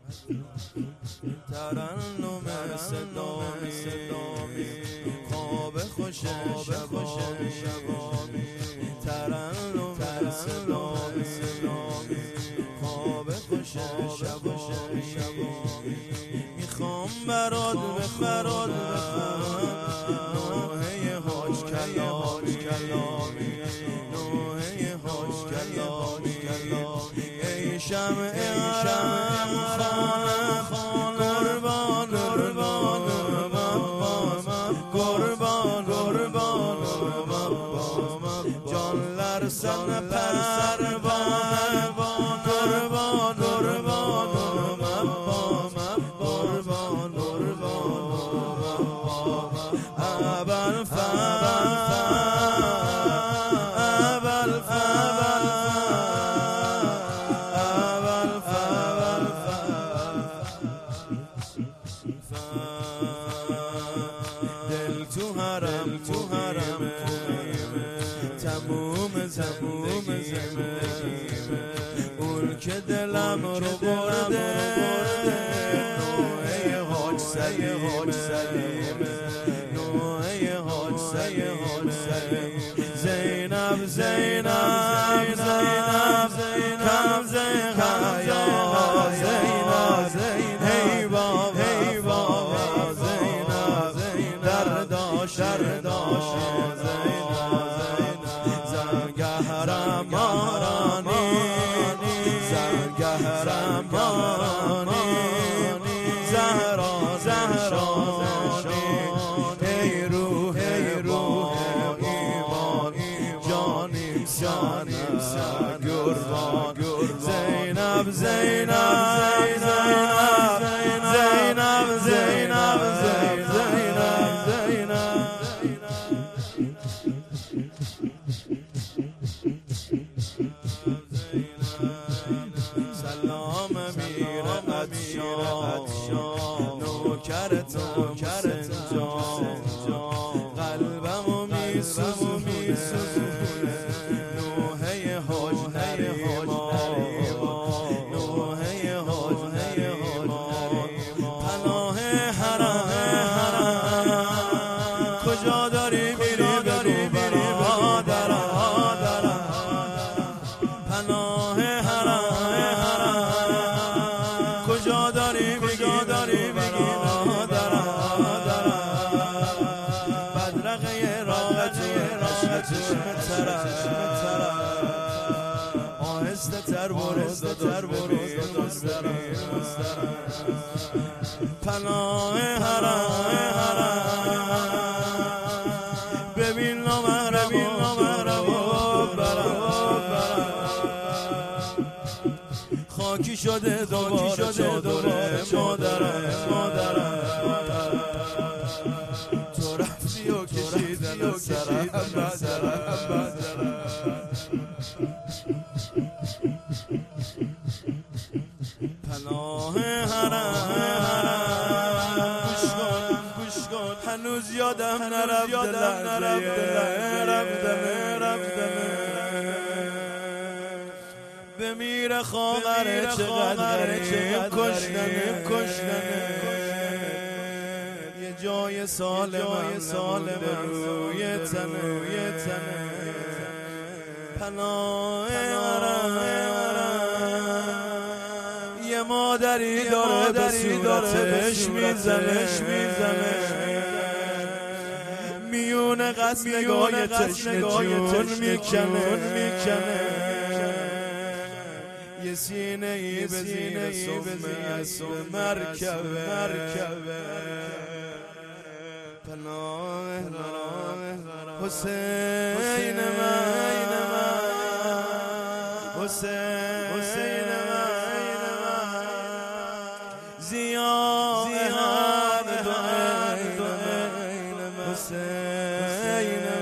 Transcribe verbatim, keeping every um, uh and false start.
ترنم صدامی خواب خوش شبامی ترنم صدامی خواب خوش شبامی میخوام برات بخرات نوحه حاج کلامی نوحه حاج کلامی ای شمع حرم خانه قربان قربان قربان قربان جان لرزان پروانه قربان قربان قربان قربان دل تو حرم تو حرم تموم زندگیمه اون که دلم رو برده نوحه حاج سلیمه نوحه حاج سلیمه زینب زینب زینب کنزه حیا زینب هی بابا هی بابا زینب درداش درداش زینب زنگهرم مارانی زنگهرم مارانی زهرا زهرانی ای روح ای روح ایمان جانیم جانیم گربان زینب زینب زینب زینب زینب زینب سلام امیر عطشان نوکرتم سنجان قلبمو میسوزونه نوحه حاج نریمان نوحه حاج نریمان پناه حرم کجا داری میری بگو برادرم پناه حرم کجا داری کجا داری بگی برادرم بدرقه راحتی چشم طرف آهسته تر برو تر برو پناه حرم ببین نامحرم خاکی شده دوباره چادره مادرم تو رفتی و کشیدن سرم پناه حرم گوش کن گوش کن هنوز یادم نرفته رفتمه بمیره خواهره چقدر کشتنه کشتنه یه جای سالم سالم روی تنه پناه حرم یه مادری داره به صورتش میزنه میونه قصد نگاه تشنه جون میکنه یه سینه ای به زیر سفمه مرکبه پناه حسین من حسین من زیاد حسین